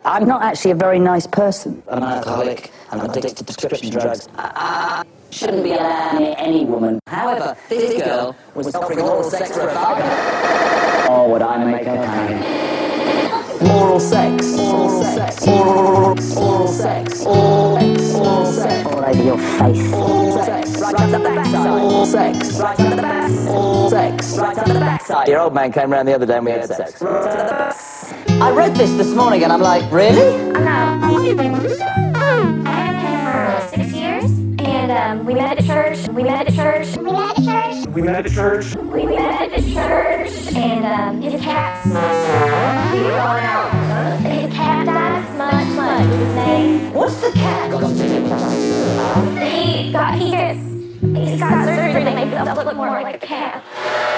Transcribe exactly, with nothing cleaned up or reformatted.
I'm not actually a very nice person. I'm an alcoholic, I'm addicted to prescription drugs. I, I shouldn't be allowed near any woman. However, this girl was offering oral sex for a fiver. Oh, would I make her pay? Oral sex, oral sex, oral sex, oral sex, oral sex, oral sex, all over your face. Oral sex, right up the backside. Oral sex, right up the backside. Oral sex, right up the backside. Your old man came round the other day and we had sex. I read this this morning and I'm like, really? I know. I had him for six years, and um, we met at church. We met at church. We met at church. We met at church. We met at church, and um, his cat smudged. We were going out. His cat died. Smudge, Smudge was his name. What's the cat got to do with it? He got he gets he's got surgery that makes himself look more like a cat.